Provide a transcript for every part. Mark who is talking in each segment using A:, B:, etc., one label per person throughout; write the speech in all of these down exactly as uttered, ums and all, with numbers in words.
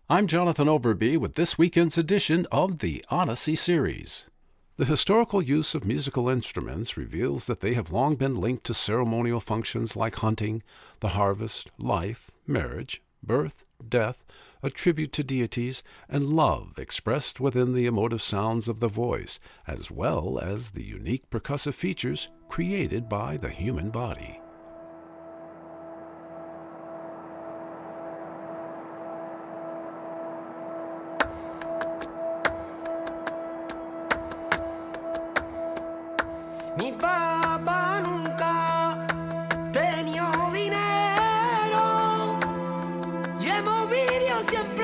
A: I'm Jonathan Overby with this weekend's edition of the Odyssey series. The historical use of musical instruments reveals that they have long been linked to ceremonial functions like hunting, the harvest, life, marriage, birth, death, a tribute to deities, and love expressed within the emotive sounds of the voice, as well as the unique percussive features created by the human body.
B: Mi papá nunca tenía dinero y el movilio siempre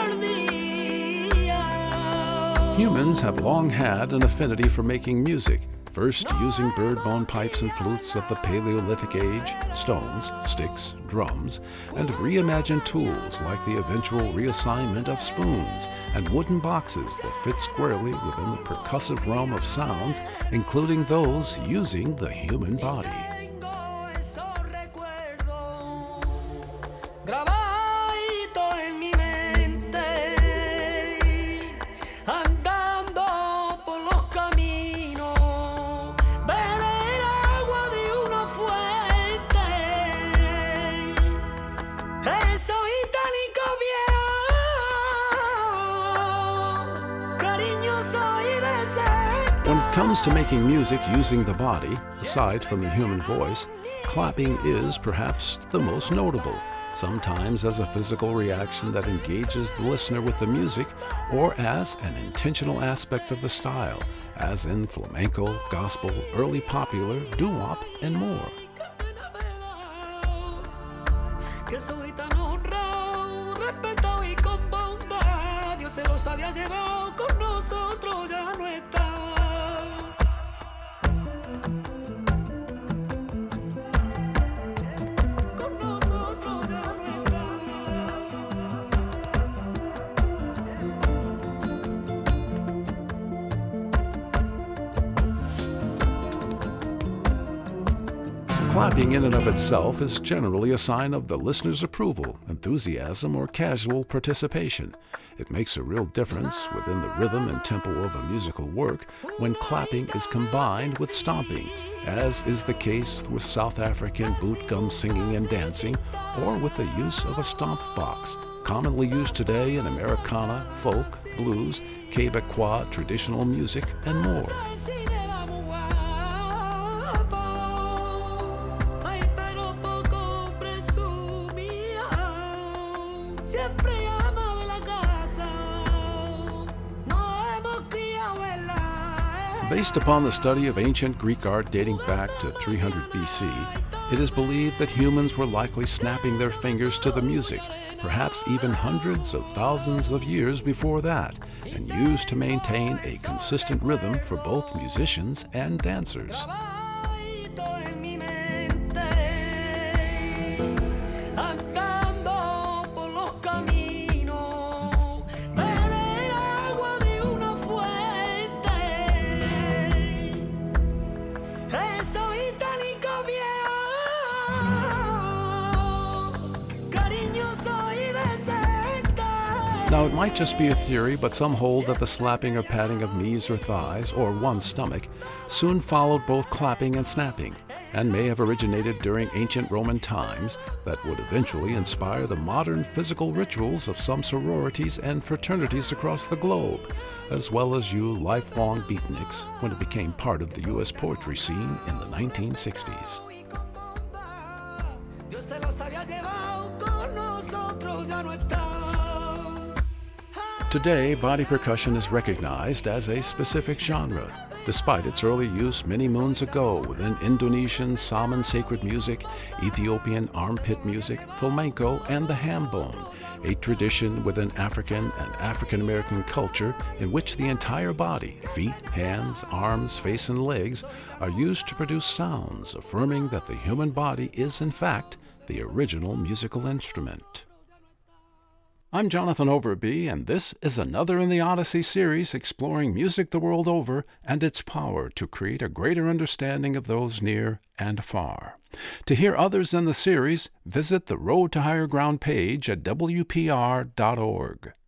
B: ardía.
A: Humans have long had an affinity for making music, first using bird bone pipes and flutes of the Paleolithic age, stones, sticks, drums, and reimagined tools like the eventual reassignment of spoons and wooden boxes that fit squarely within the percussive realm of sounds, including those using the human body. When it comes to making music using the body, aside from the human voice, clapping is perhaps the most notable, sometimes as a physical reaction that engages the listener with the music or as an intentional aspect of the style, as in flamenco, gospel, early popular, doo-wop, and more. Clapping in and of itself is generally a sign of the listener's approval, enthusiasm, or casual participation. It makes a real difference within the rhythm and tempo of a musical work when clapping is combined with stomping, as is the case with South African boot gum singing and dancing, or with the use of a stomp box, commonly used today in Americana, folk, blues, Quebecois traditional music, and more. Based upon the study of ancient Greek art dating back to three hundred B C, it is believed that humans were likely snapping their fingers to the music, perhaps even hundreds of thousands of years before that, and used to maintain a consistent rhythm for both musicians and dancers. Now, it might just be a theory, but some hold that the slapping or patting of knees or thighs, or one's stomach, soon followed both clapping and snapping, and may have originated during ancient Roman times that would eventually inspire the modern physical rituals of some sororities and fraternities across the globe, as well as you lifelong beatniks when it became part of the U S poetry scene in the nineteen sixties. Today, body percussion is recognized as a specific genre, despite its early use many moons ago within Indonesian Saman sacred music, Ethiopian armpit music, flamenco, and the ham bone, a tradition within African and African American culture in which the entire body, feet, hands, arms, face, and legs, are used to produce sounds affirming that the human body is, in fact, the original musical instrument. I'm Jonathan Overby, and this is another in the Odyssey series exploring music the world over and its power to create a greater understanding of those near and far. To hear others in the series, visit the Road to Higher Ground page at W P R dot org.